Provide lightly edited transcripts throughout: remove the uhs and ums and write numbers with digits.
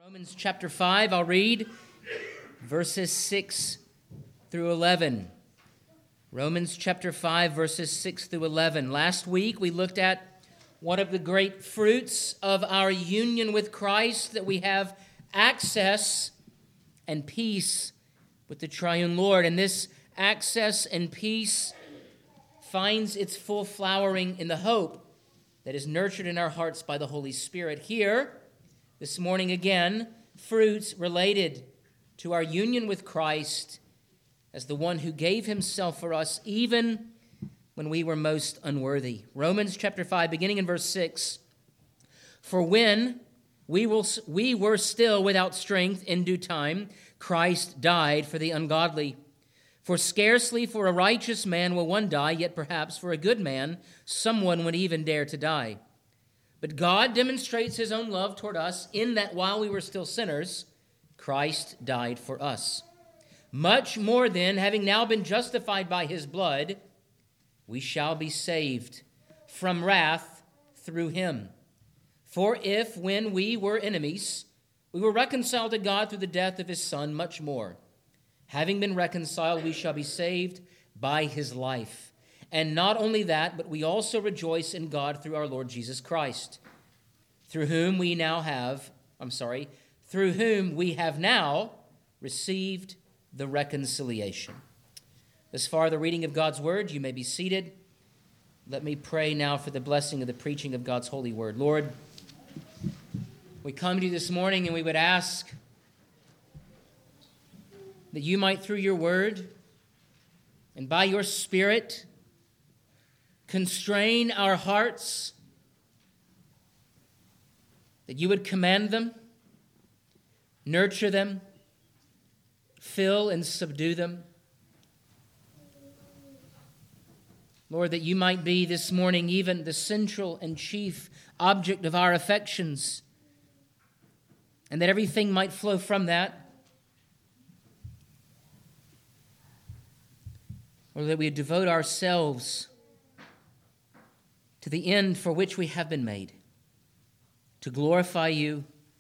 Romans chapter 5, I'll read verses 6 through 11. Romans chapter 5, verses 6 through 11. Last week we looked at one of the great fruits of our union with Christ, that we have access and peace with the triune Lord. And this access and peace finds its full flowering in the hope that is nurtured in our hearts by the Holy Spirit. Here, this morning again, fruits related to our union with Christ as the one who gave himself for us even when we were most unworthy. Romans chapter 5, beginning in verse 6. For when we were still without strength, in due time, Christ died for the ungodly. For scarcely for a righteous man will one die, yet perhaps for a good man someone would even dare to die. But God demonstrates his own love toward us in that while we were still sinners, Christ died for us. Much more then, having now been justified by his blood, we shall be saved from wrath through him. For if, when we were enemies, we were reconciled to God through the death of his Son, much more, having been reconciled, we shall be saved by his life. And not only that, but we also rejoice in God through our Lord Jesus Christ, through whom we have now received the reconciliation. Thus far, the reading of God's word. You may be seated. Let me pray now for the blessing of the preaching of God's holy word. Lord, we come to you this morning and we would ask that you might, through your word and by your Spirit, constrain our hearts, that you would command them, nurture them, fill and subdue them. Lord, that you might be this morning even the central and chief object of our affections, and that everything might flow from that. Or that we devote ourselves to the end for which we have been made, to glorify you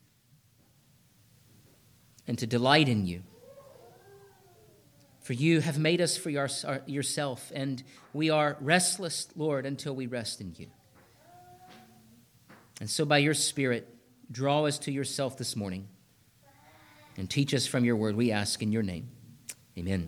and to delight in you. For you have made us for yourself, and we are restless, Lord, until we rest in you. And so by your Spirit, draw us to yourself this morning and teach us from your word, we ask in your name. Amen.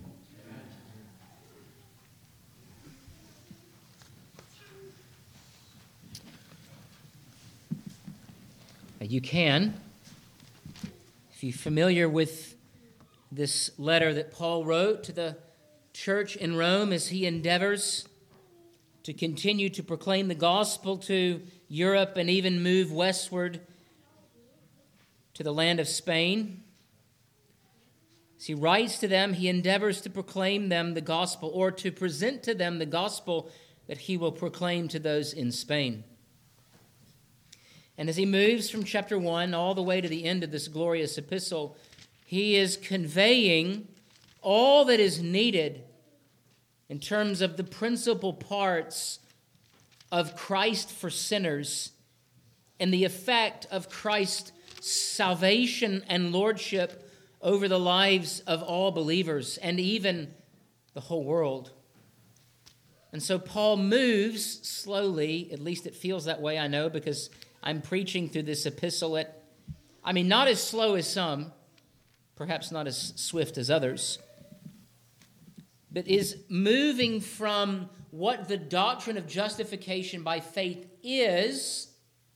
You can, if you're familiar with this letter that Paul wrote to the church in Rome as he endeavors to continue to proclaim the gospel to Europe and even move westward to the land of Spain. As he writes to them, he endeavors to proclaim them the gospel, or to present to them the gospel that he will proclaim to those in Spain. And as he moves from chapter 1 all the way to the end of this glorious epistle, he is conveying all that is needed in terms of the principal parts of Christ for sinners and the effect of Christ's salvation and lordship over the lives of all believers and even the whole world. And so Paul moves slowly, at least it feels that way, I know, because I'm preaching through this epistle not as slow as some, perhaps not as swift as others, but is moving from what the doctrine of justification by faith is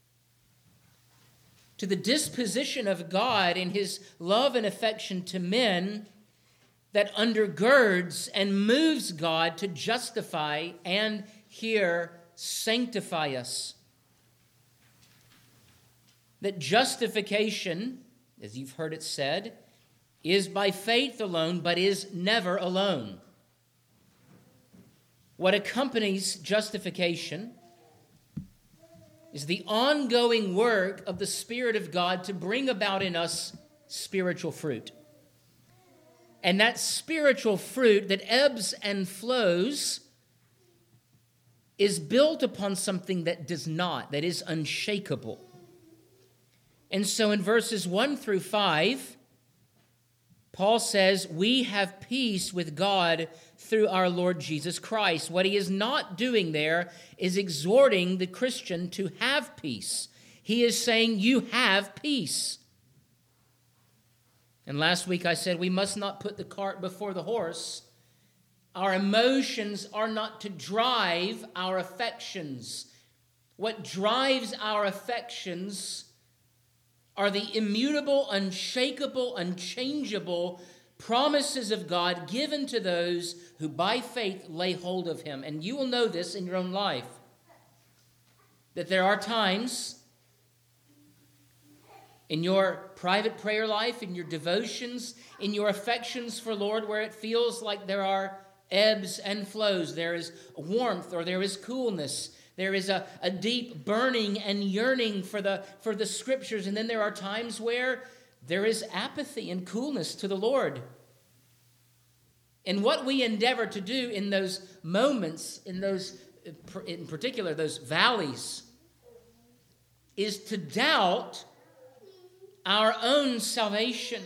to the disposition of God in his love and affection to men that undergirds and moves God to justify and here sanctify us. That justification, as you've heard it said, is by faith alone, but is never alone. What accompanies justification is the ongoing work of the Spirit of God to bring about in us spiritual fruit. And that spiritual fruit that ebbs and flows is built upon something that does not, that is unshakable. And so in verses 1 through 5, Paul says, we have peace with God through our Lord Jesus Christ. What he is not doing there is exhorting the Christian to have peace. He is saying, you have peace. And last week I said we must not put the cart before the horse. Our emotions are not to drive our affections. What drives our affections are the immutable, unshakable, unchangeable promises of God given to those who by faith lay hold of him. And you will know this in your own life, that there are times in your private prayer life, in your devotions, in your affections for Lord, where it feels like there are ebbs and flows. There is warmth or there is coolness. There is a deep burning and yearning for the Scriptures. And then there are times where there is apathy and coolness to the Lord. And what we endeavor to do in those moments, in particular those valleys, is to doubt our own salvation.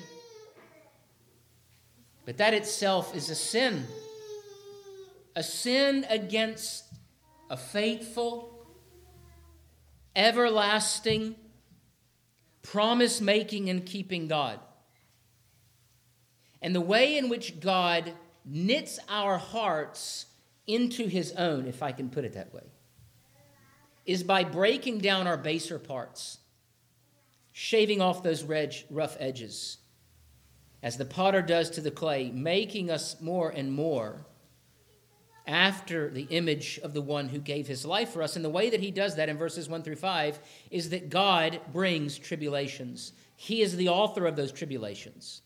But that itself is a sin against a faithful, everlasting, promise-making and keeping God. And the way in which God knits our hearts into his own, if I can put it that way, is by breaking down our baser parts, shaving off those rough edges, as the potter does to the clay, making us more and more after the image of the one who gave his life for us. And the way that he does that in verses 1 through 5 is that God brings tribulations. He is the author of those tribulations.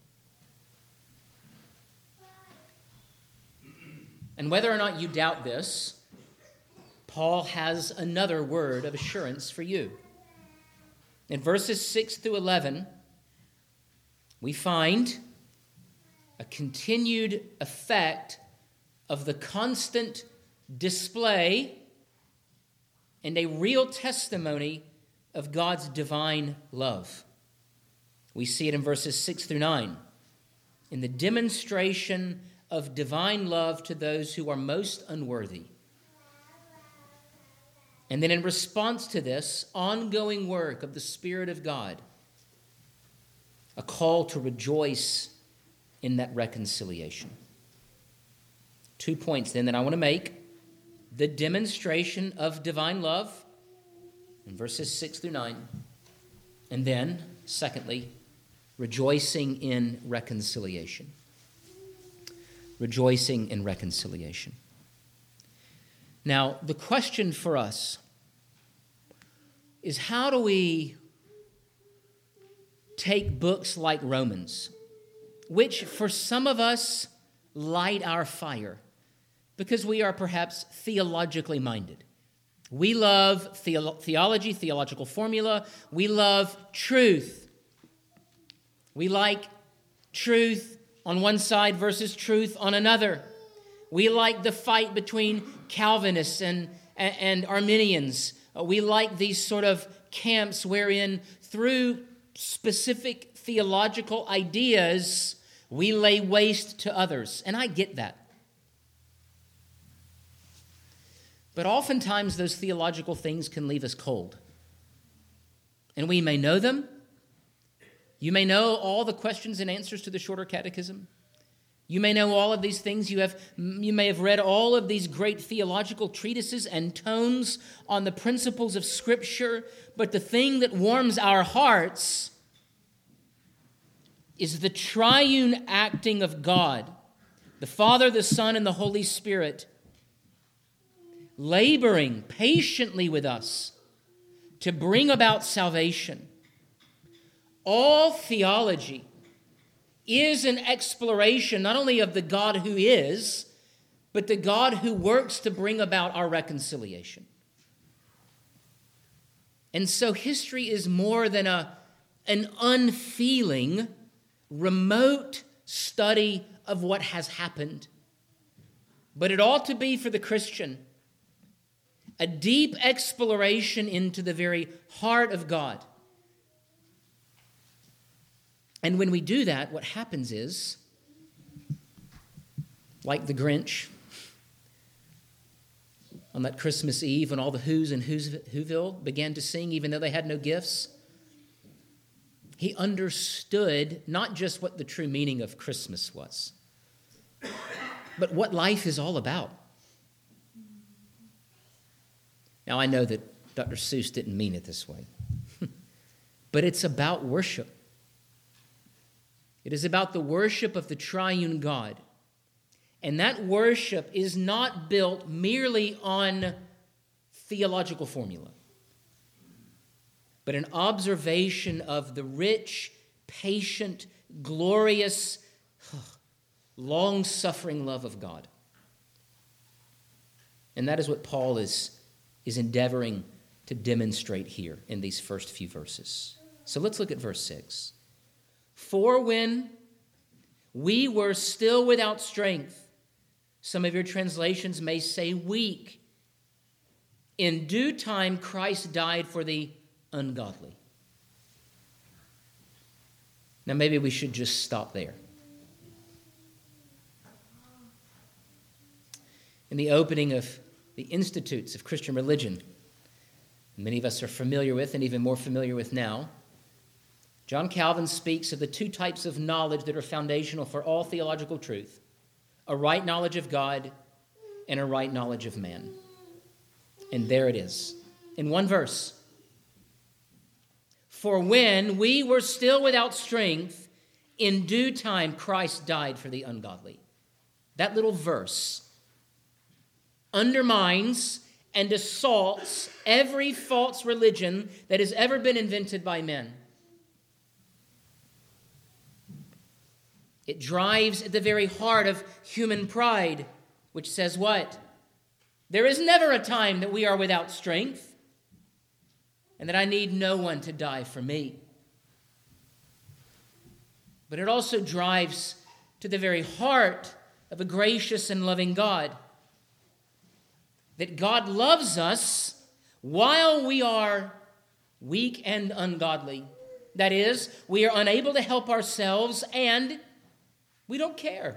And whether or not you doubt this, Paul has another word of assurance for you. In verses 6 through 11, we find a continued effect of the constant display and a real testimony of God's divine love. We see it in verses 6 through 9, in the demonstration of divine love to those who are most unworthy. And then in response to this ongoing work of the Spirit of God, a call to rejoice in that reconciliation. 2 points then that I want to make. The demonstration of divine love in verses 6 through 9. And then, secondly, rejoicing in reconciliation. Rejoicing in reconciliation. Now, the question for us is, how do we take books like Romans, which for some of us light our fire, because we are perhaps theologically minded. We love theology, theological formula. We love truth. We like truth on one side versus truth on another. We like the fight between Calvinists and Arminians. We like these sort of camps wherein through specific theological ideas we lay waste to others. And I get that. But oftentimes those theological things can leave us cold. And we may know them. You may know all the questions and answers to the Shorter Catechism. You may know all of these things. You may have read all of these great theological treatises and tomes on the principles of Scripture. But the thing that warms our hearts is the triune acting of God, the Father, the Son, and the Holy Spirit, laboring patiently with us to bring about salvation. All theology is an exploration not only of the God who is, but the God who works to bring about our reconciliation. And so history is more than an unfeeling, remote study of what has happened. But it ought to be for the Christian a deep exploration into the very heart of God, And when we do that, what happens is, like the Grinch on that Christmas Eve when all the Who's in Whoville began to sing even though they had no gifts, he understood not just what the true meaning of Christmas was, but what life is all about. Now, I know that Dr. Seuss didn't mean it this way, but it's about worship. It is about the worship of the triune God. And that worship is not built merely on theological formula, but an observation of the rich, patient, glorious, long-suffering love of God. And that is what Paul is endeavoring to demonstrate here in these first few verses. So let's look at verse 6. For when we were still without strength, some of your translations may say weak, in due time Christ died for the ungodly. Now maybe we should just stop there. In the opening of the Institutes of Christian Religion, many of us are familiar with and even more familiar with now, John Calvin speaks of the two types of knowledge that are foundational for all theological truth: a right knowledge of God and a right knowledge of man. And there it is, in one verse. For when we were still without strength, in due time Christ died for the ungodly. That little verse undermines and assaults every false religion that has ever been invented by men. It drives at the very heart of human pride, which says what? There is never a time that we are without strength, and that I need no one to die for me. But it also drives to the very heart of a gracious and loving God, that God loves us while we are weak and ungodly. That is, we are unable to help ourselves and we don't care.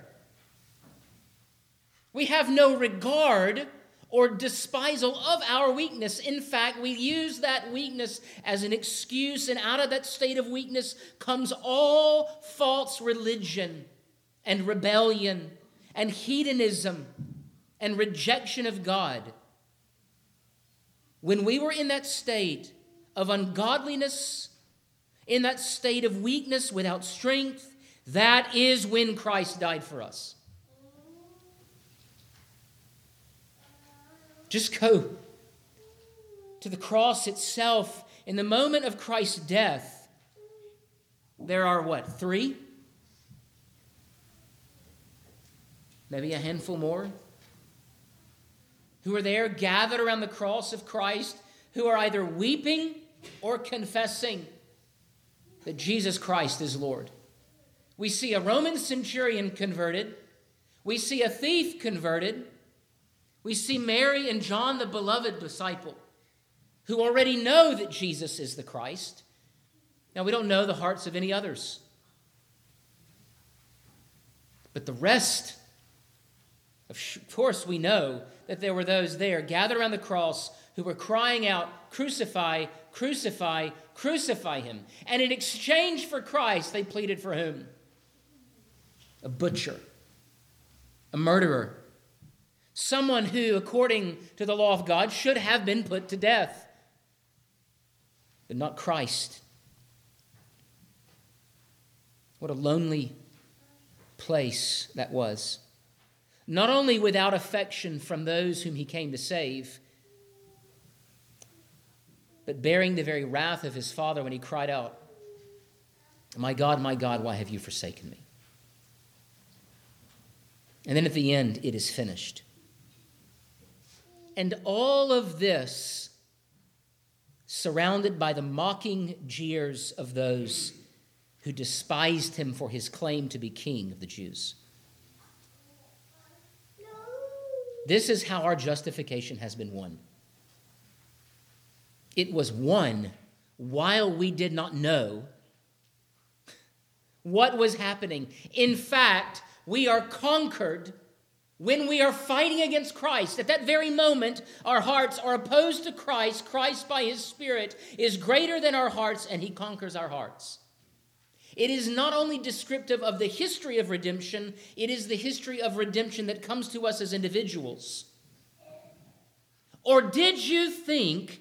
We have no regard or despisal of our weakness. In fact, we use that weakness as an excuse, and out of that state of weakness comes all false religion and rebellion and hedonism and rejection of God. When we were in that state of ungodliness, in that state of weakness without strength, that is when Christ died for us. Just go to the cross itself. In the moment of Christ's death, there are what, 3? Maybe a handful more, who are there gathered around the cross of Christ, who are either weeping or confessing that Jesus Christ is Lord. We see a Roman centurion converted. We see a thief converted. We see Mary and John, the beloved disciple, who already know that Jesus is the Christ. Now, we don't know the hearts of any others. But the rest, of course, we know that there were those there gathered around the cross who were crying out, "Crucify, crucify, crucify him." And in exchange for Christ, they pleaded for whom? A butcher, a murderer, someone who, according to the law of God, should have been put to death, but not Christ. What a lonely place that was. Not only without affection from those whom he came to save, but bearing the very wrath of his Father when he cried out, my God, why have you forsaken me?" And then at the end, it is finished. And all of this surrounded by the mocking jeers of those who despised him for his claim to be king of the Jews. This is how our justification has been won. It was won while we did not know what was happening. In fact, we are conquered when we are fighting against Christ. At that very moment, our hearts are opposed to Christ. Christ, by his Spirit, is greater than our hearts, and he conquers our hearts. It is not only descriptive of the history of redemption, it is the history of redemption that comes to us as individuals. Or did you think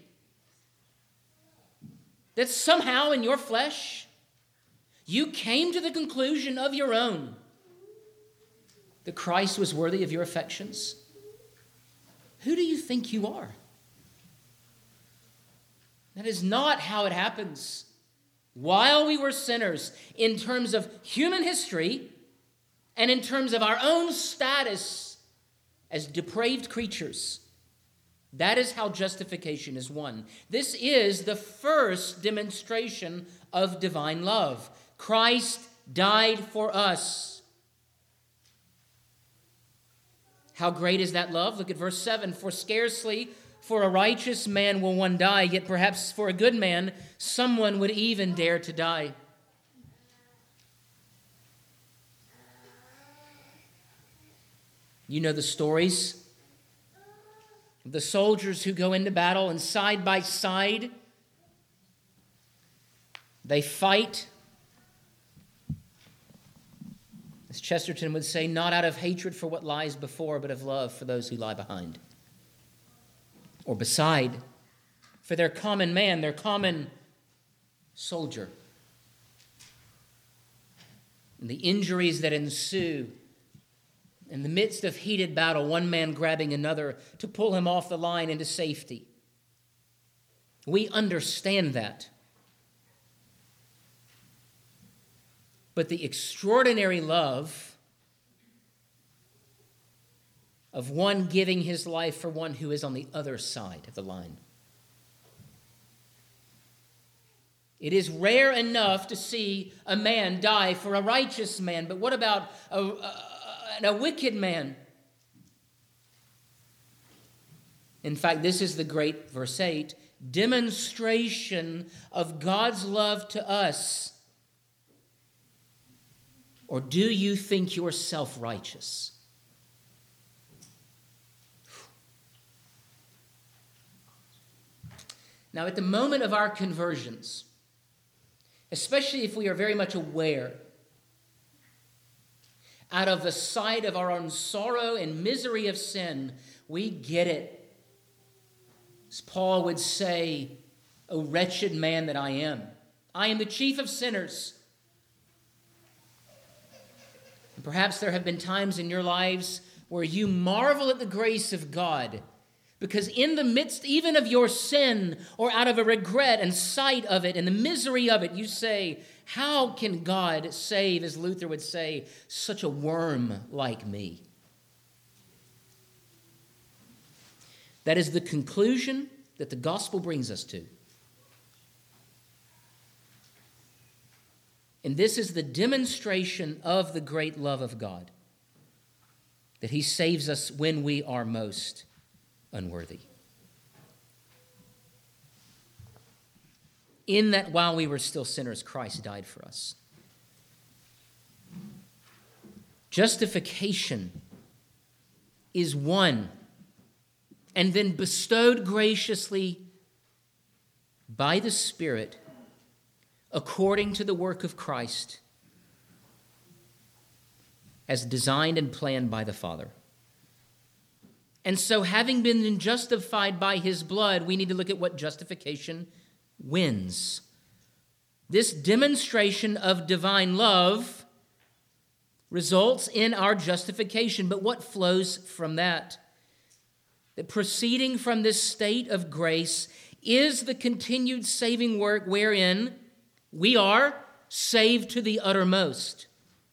that somehow in your flesh, you came to the conclusion of your own that Christ was worthy of your affections? Who do you think you are? That is not how it happens. While we were sinners, in terms of human history and in terms of our own status as depraved creatures, that is how justification is won. This is the first demonstration of divine love. Christ died for us. How great is that love? Look at verse 7. For scarcely for a righteous man will one die, yet perhaps for a good man someone would even dare to die. You know the stories of the soldiers who go into battle, and side by side they fight, as Chesterton would say, not out of hatred for what lies before, but of love for those who lie behind or beside, for their common man, their common soldier. And the injuries that ensue in the midst of heated battle, one man grabbing another to pull him off the line into safety. We understand that. But the extraordinary love of one giving his life for one who is on the other side of the line. It is rare enough to see a man die for a righteous man, but what about a wicked man? In fact, this is the great, verse 8, demonstration of God's love to us. Or do you think yourself righteous? Now, at the moment of our conversions, especially if we are very much aware, out of the sight of our own sorrow and misery of sin, we get it. As Paul would say, "O wretched man that I am the chief of sinners." And perhaps there have been times in your lives where you marvel at the grace of God, because in the midst even of your sin, or out of a regret and sight of it and the misery of it, you say, how can God save, as Luther would say, such a worm like me? That is the conclusion that the gospel brings us to. And this is the demonstration of the great love of God, that he saves us when we are most unworthy. In that while we were still sinners, Christ died for us. Justification is won and then bestowed graciously by the Spirit according to the work of Christ as designed and planned by the Father. And so, having been justified by his blood, we need to look at what justification wins. This demonstration of divine love results in our justification. But what flows from that? That proceeding from this state of grace is the continued saving work wherein we are saved to the uttermost.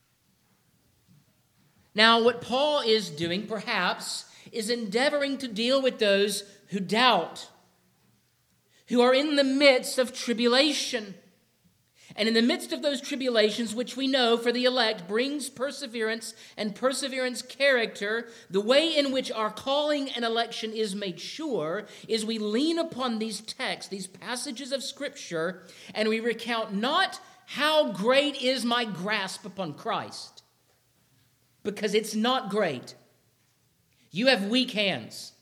Now, what Paul is doing, perhaps, is endeavoring to deal with those who doubt, who are in the midst of tribulation. And in the midst of those tribulations, which we know for the elect brings perseverance, and perseverance character, the way in which our calling and election is made sure is we lean upon these texts, these passages of Scripture, and we recount not how great is my grasp upon Christ? Because it's not great. You have weak hands.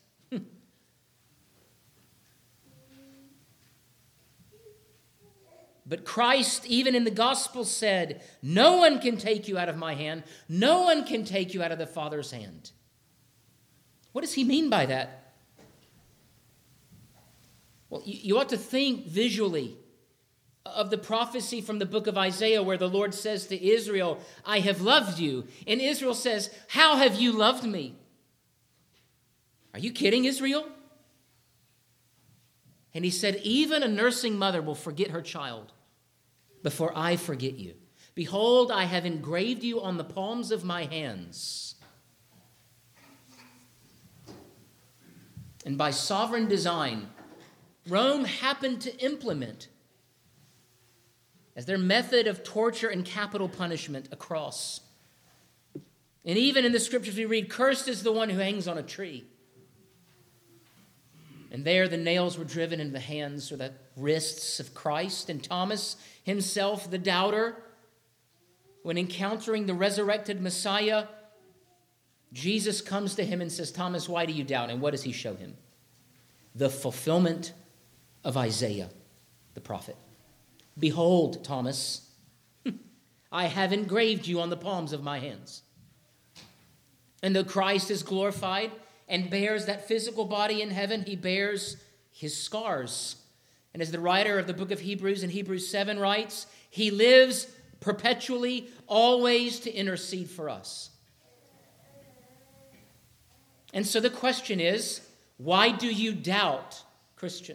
But Christ, even in the gospel, said, no one can take you out of my hand. No one can take you out of the Father's hand. What does he mean by that? Well, you ought to think visually of the prophecy from the book of Isaiah where the Lord says to Israel, I have loved you. And Israel says, how have you loved me? Are you kidding, Israel? And he said, even a nursing mother will forget her child before I forget you. Behold, I have engraved you on the palms of my hands. And by sovereign design, Rome happened to implement as their method of torture and capital punishment a cross. And even in the scriptures we read, cursed is the one who hangs on a tree. And there the nails were driven into the hands or the wrists of Christ. And Thomas himself, the doubter, when encountering the resurrected Messiah, Jesus comes to him and says, Thomas, why do you doubt? And what does he show him? The fulfillment of Isaiah, the prophet. Behold, Thomas, I have engraved you on the palms of my hands. And though Christ is glorified and bears that physical body in heaven, he bears his scars. And as the writer of the book of Hebrews in Hebrews 7 writes, he lives perpetually, always to intercede for us. And so the question is, why do you doubt, Christian?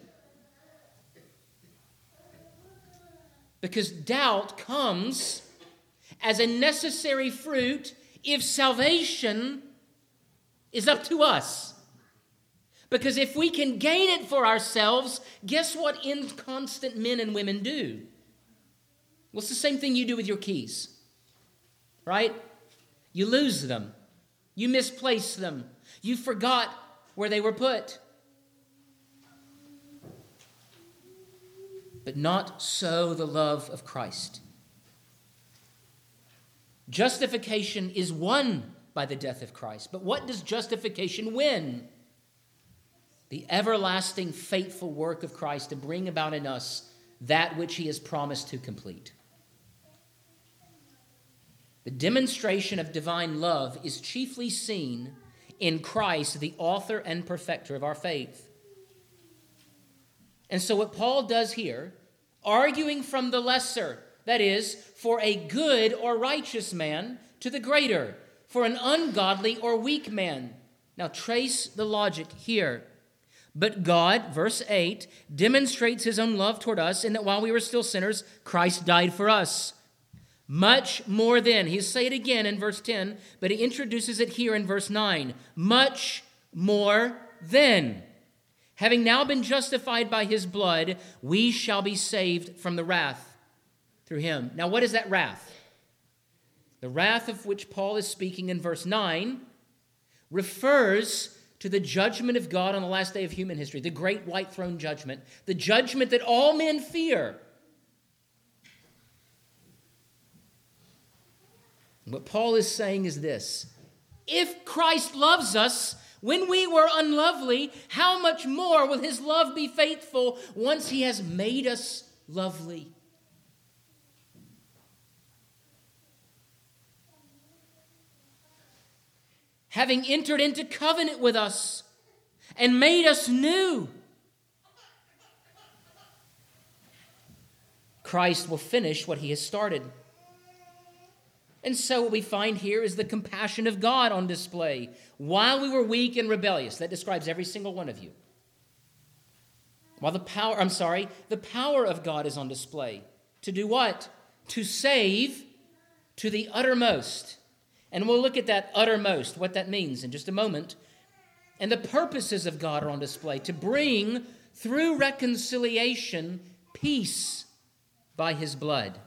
Because doubt comes as a necessary fruit if salvation is up to us. Because if we can gain it for ourselves, guess what inconstant men and women do? Well, it's the same thing you do with your keys, right? You lose them. You misplace them. You forgot where they were put. But not so the love of Christ. Justification is won by the death of Christ. But what does justification win? The everlasting, faithful work of Christ to bring about in us that which he has promised to complete. The demonstration of divine love is chiefly seen in Christ, the author and perfecter of our faith. And so what Paul does here, arguing from the lesser, that is, for a good or righteous man, to the greater, for an ungodly or weak man. Now trace the logic here. But God, verse 8, demonstrates his own love toward us in that while we were still sinners, Christ died for us. Much more then, he'll say it again in verse 10, but he introduces it here in verse 9. Much more then, having now been justified by his blood, we shall be saved from the wrath through him. Now, what is that wrath? The wrath of which Paul is speaking in verse 9 refers to the judgment of God on the last day of human history, the great white throne judgment, the judgment that all men fear. What Paul is saying is this: if Christ loves us when we were unlovely, how much more will his love be faithful once he has made us lovely? Having entered into covenant with us and made us new, Christ will finish what he has started. And so what we find here is the compassion of God on display. While we were weak and rebellious, that describes every single one of you. While the power of God is on display. To do what? To save to the uttermost. And we'll look at that uttermost, what that means in just a moment. And the purposes of God are on display. To bring, through reconciliation, peace by his blood.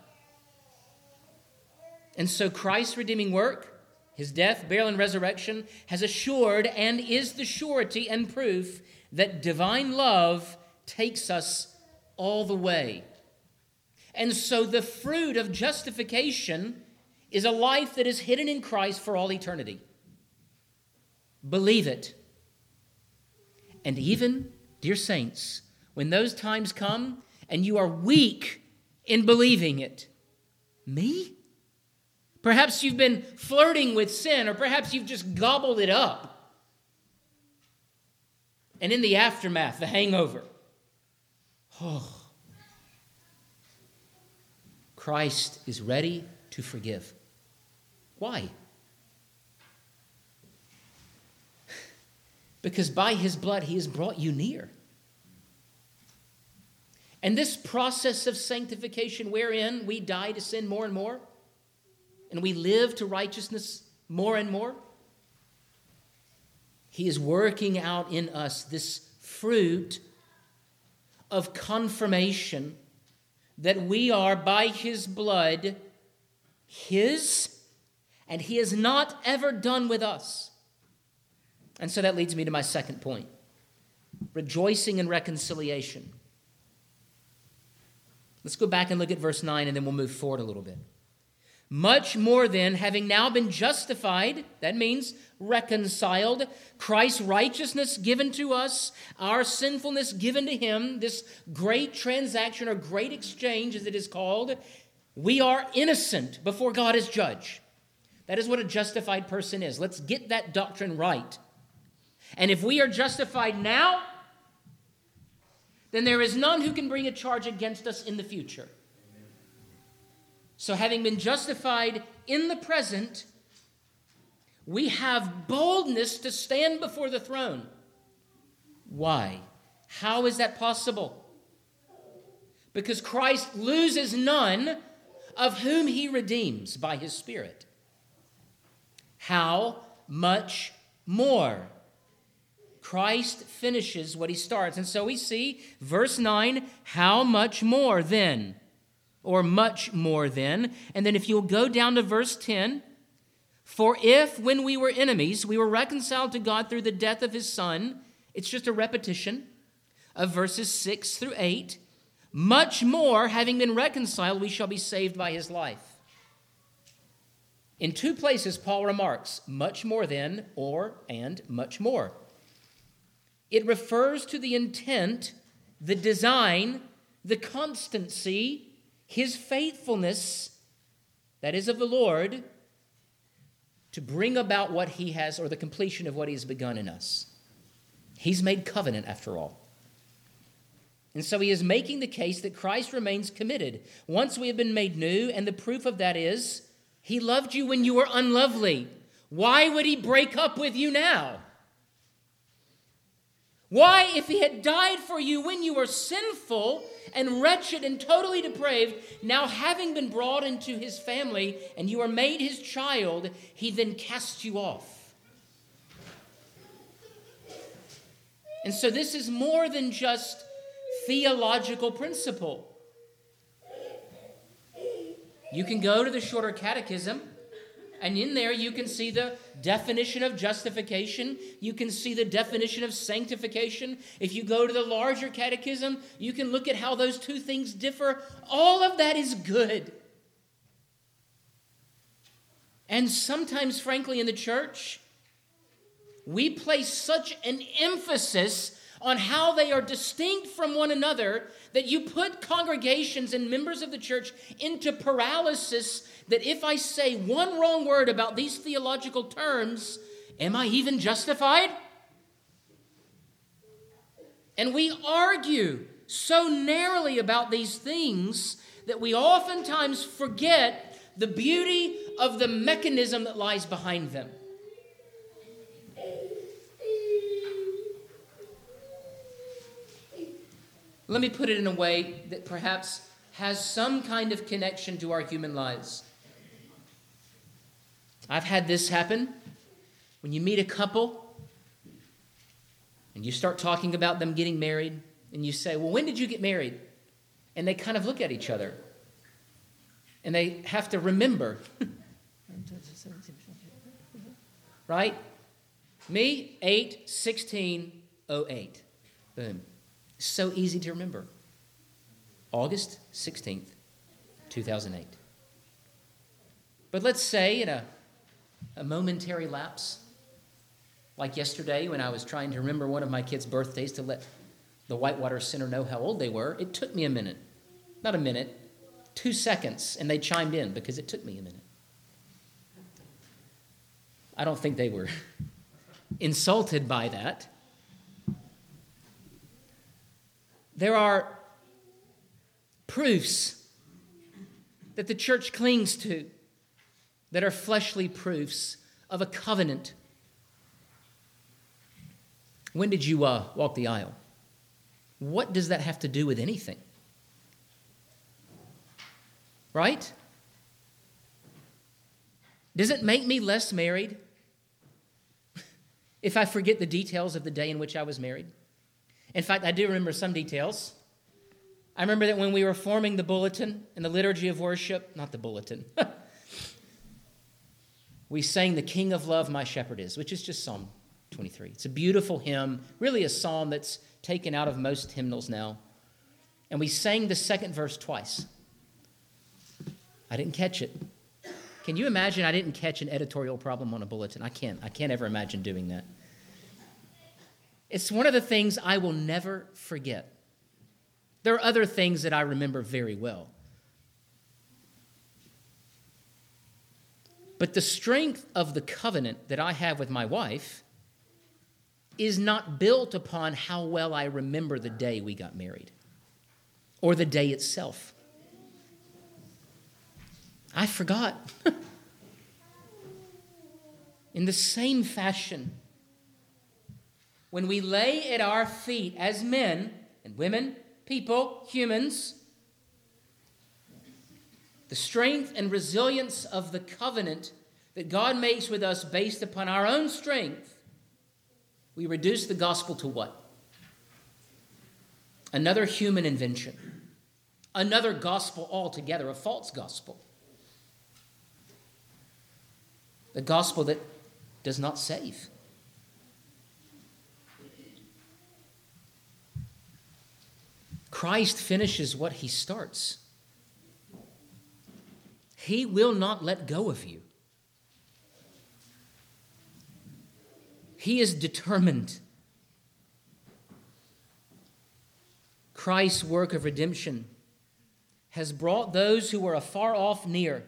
And so Christ's redeeming work, his death, burial, and resurrection, has assured and is the surety and proof that divine love takes us all the way. And so the fruit of justification is a life that is hidden in Christ for all eternity. Believe it. And even, dear saints, when those times come and you are weak in believing it, me? Perhaps you've been flirting with sin, or perhaps you've just gobbled it up. And in the aftermath, the hangover, Christ is ready to forgive. Why? Because by his blood, he has brought you near. And this process of sanctification, wherein we die to sin more and more, and we live to righteousness more and more, he is working out in us this fruit of confirmation that we are, by his blood, his, and he has not ever done with us. And so that leads me to my second point, rejoicing in reconciliation. Let's go back and look at verse 9, and then we'll move forward a little bit. Much more then, having now been justified, that means reconciled, Christ's righteousness given to us, our sinfulness given to him, this great transaction or great exchange as it is called, we are innocent before God as judge. That is what a justified person is. Let's get that doctrine right. And if we are justified now, then there is none who can bring a charge against us in the future. So having been justified in the present, we have boldness to stand before the throne. Why? How is that possible? Because Christ loses none of whom he redeems by his Spirit. How much more? Christ finishes what he starts. And so we see, verse 9, how much more then? Or much more then. And then if you'll go down to verse 10, for if when we were enemies, we were reconciled to God through the death of his Son, it's just a repetition of verses 6 through 8, much more, having been reconciled, we shall be saved by his life. In two places, Paul remarks, much more then, or, and much more. It refers to the intent, the design, the constancy, his faithfulness, that is of the Lord, to bring about what he has, or the completion of what he has begun in us. He's made covenant after all. And so he is making the case that Christ remains committed. Once we have been made new, and the proof of that is, he loved you when you were unlovely. Why would he break up with you now? Why, if he had died for you when you were sinful and wretched and totally depraved, now having been brought into his family and you are made his child, he then casts you off? And so this is more than just theological principle. You can go to the shorter catechism, and in there you can see the definition of justification. You can see the definition of sanctification. If you go to the larger catechism, you can look at how those two things differ. All of that is good. And sometimes, frankly, in the church, we place such an emphasis on how they are distinct from one another that you put congregations and members of the church into paralysis that if I say one wrong word about these theological terms, am I even justified? And we argue so narrowly about these things that we oftentimes forget the beauty of the mechanism that lies behind them. Let me put it in a way that perhaps has some kind of connection to our human lives. I've had this happen. When you meet a couple and you start talking about them getting married, and you say, well, when did you get married? And they kind of look at each other and they have to remember. Right? Me, 8/16/08. Boom. So easy to remember. August 16th, 2008. But let's say in a momentary lapse, like yesterday when I was trying to remember one of my kids' birthdays to let the Whitewater Center know how old they were, it took me a minute. Not a minute, 2 seconds, and they chimed in because it took me a minute. I don't think they were insulted by that. There are proofs that the church clings to that are fleshly proofs of a covenant. When did you walk the aisle? What does that have to do with anything? Right? Does it make me less married if I forget the details of the day in which I was married? In fact, I do remember some details. I remember that when we were forming the bulletin and the liturgy of worship, not the bulletin, we sang "The King of Love, My Shepherd Is," which is just Psalm 23. It's a beautiful hymn, really a psalm that's taken out of most hymnals now. And we sang the second verse twice. I didn't catch it. Can you imagine I didn't catch an editorial problem on a bulletin? I can't ever imagine doing that. It's one of the things I will never forget. There are other things that I remember very well. But the strength of the covenant that I have with my wife is not built upon how well I remember the day we got married or the day itself. I forgot. In the same fashion, when we lay at our feet as men and women, people, humans, the strength and resilience of the covenant that God makes with us based upon our own strength, we reduce the gospel to what? Another human invention. Another gospel altogether, a false gospel. The gospel that does not save. Christ finishes what he starts. He will not let go of you. He is determined. Christ's work of redemption has brought those who were afar off near.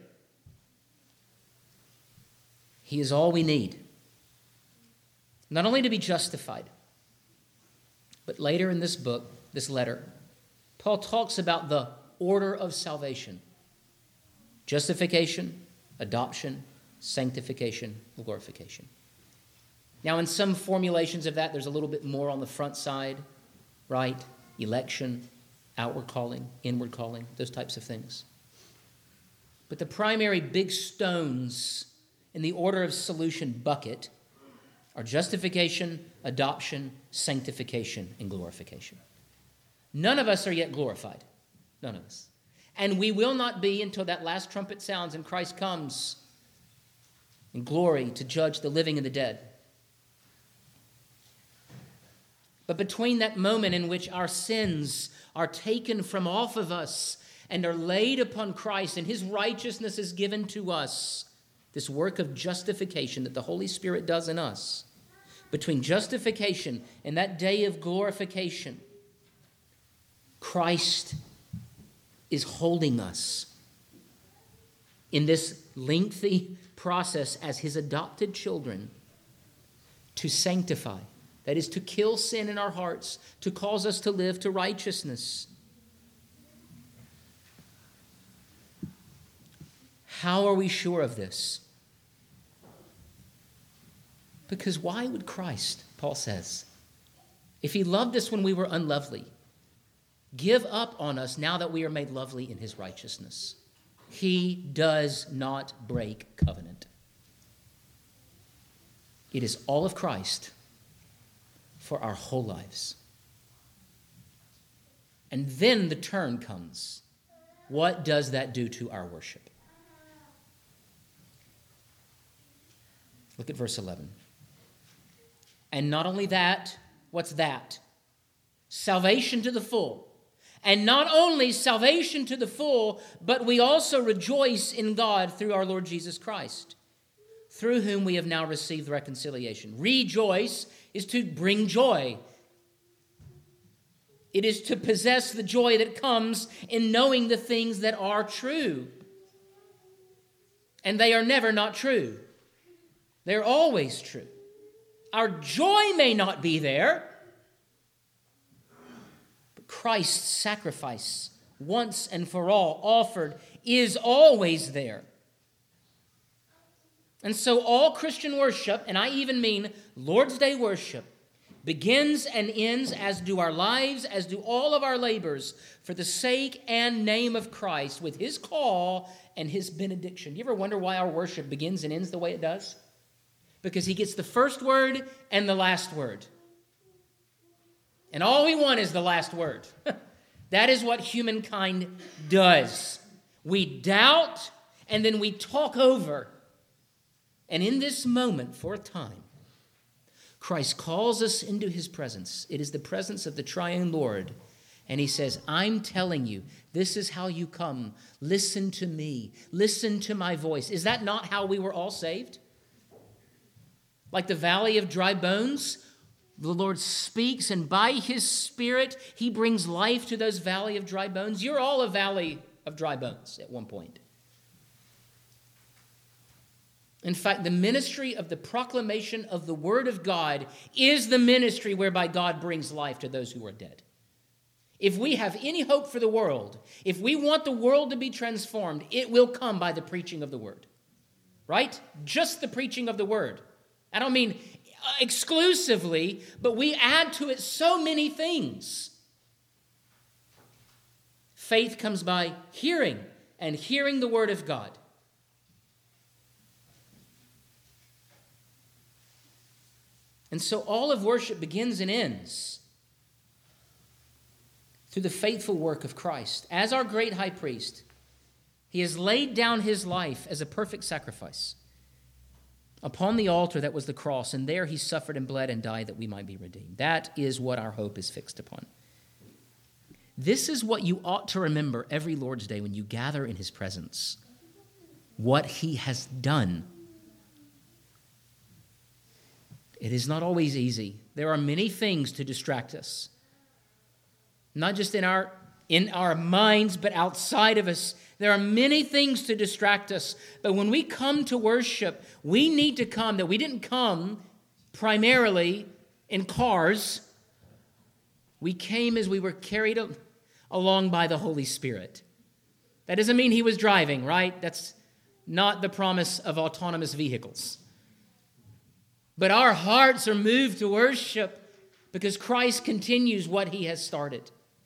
He is all we need. Not only to be justified, but later in this book, this letter, Paul talks about the order of salvation. Justification, adoption, sanctification, glorification. Now, in some formulations of that, there's a little bit more on the front side, right? Election, outward calling, inward calling, those types of things. But the primary big stones in the order of solution bucket are justification, adoption, sanctification, and glorification. None of us are yet glorified. None of us. And we will not be until that last trumpet sounds and Christ comes in glory to judge the living and the dead. But between that moment in which our sins are taken from off of us and are laid upon Christ and his righteousness is given to us, this work of justification that the Holy Spirit does in us, between justification and that day of glorification, Christ is holding us in this lengthy process as his adopted children to sanctify. That is to kill sin in our hearts, to cause us to live to righteousness. How are we sure of this? Because why would Christ, Paul says, if he loved us when we were unlovely, give up on us now that we are made lovely in his righteousness? He does not break covenant. It is all of Christ for our whole lives. And then the turn comes. What does that do to our worship? Look at verse 11. And not only that, what's that? Salvation to the full. And not only salvation to the full, but we also rejoice in God through our Lord Jesus Christ, through whom we have now received reconciliation. Rejoice is to bring joy. It is to possess the joy that comes in knowing the things that are true. And they are never not true. They're always true. Our joy may not be there, but Christ's sacrifice, once and for all offered, is always there. And so all Christian worship, and I even mean Lord's Day worship, begins and ends, as do our lives, as do all of our labors, for the sake and name of Christ, with his call and his benediction. Do you ever wonder why our worship begins and ends the way it does? Because he gets the first word and the last word. And all we want is the last word. That is what humankind does. We doubt, and then we talk over. And in this moment, for a time, Christ calls us into his presence. It is the presence of the triune Lord. And he says, I'm telling you, this is how you come. Listen to me. Listen to my voice. Is that not how we were all saved? Like the valley of dry bones, the Lord speaks, and by his Spirit, he brings life to those valley of dry bones. You're all a valley of dry bones at one point. In fact, the ministry of the proclamation of the Word of God is the ministry whereby God brings life to those who are dead. If we have any hope for the world, if we want the world to be transformed, it will come by the preaching of the Word. Right? Just the preaching of the Word. I don't mean exclusively, but we add to it so many things. Faith comes by hearing, and hearing the Word of God. And so all of worship begins and ends through the faithful work of Christ. As our great high priest, he has laid down his life as a perfect sacrifice upon the altar that was the cross, and there he suffered and bled and died that we might be redeemed. That is what our hope is fixed upon. This is what you ought to remember every Lord's Day when you gather in his presence, what he has done. It is not always easy. There are many things to distract us. Not just in our minds, but outside of us. There are many things to distract us. But when we come to worship, we need to come, that we didn't come primarily in cars. We came as we were carried along by the Holy Spirit. That doesn't mean he was driving, right? That's not the promise of autonomous vehicles. But our hearts are moved to worship because Christ continues what he has started.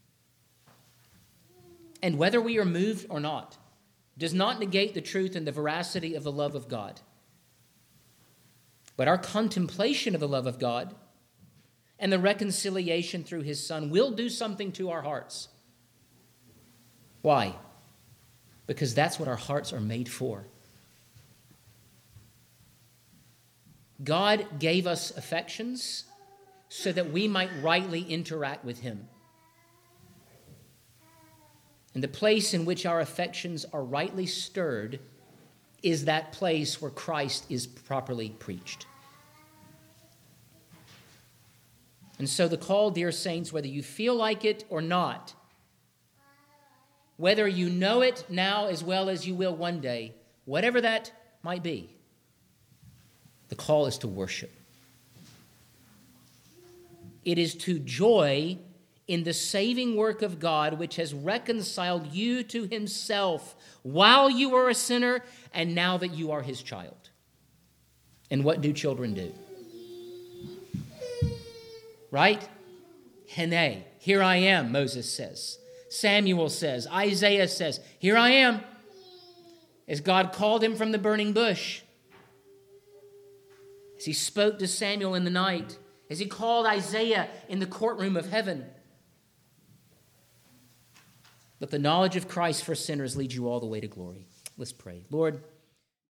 And whether we are moved or not does not negate the truth and the veracity of the love of God. But our contemplation of the love of God and the reconciliation through his Son will do something to our hearts. Why? Because that's what our hearts are made for. God gave us affections so that we might rightly interact with him. And the place in which our affections are rightly stirred is that place where Christ is properly preached. And so the call, dear saints, whether you feel like it or not, whether you know it now as well as you will one day, whatever that might be, the call is to worship. It is to joy in the saving work of God, which has reconciled you to himself while you were a sinner and now that you are his child. And what do children do? Right? Hene, here I am, Moses says. Samuel says, Isaiah says, here I am. As God called him from the burning bush. As he spoke to Samuel in the night. As he called Isaiah in the courtroom of heaven. Let the knowledge of Christ for sinners lead you all the way to glory. Let's pray. Lord,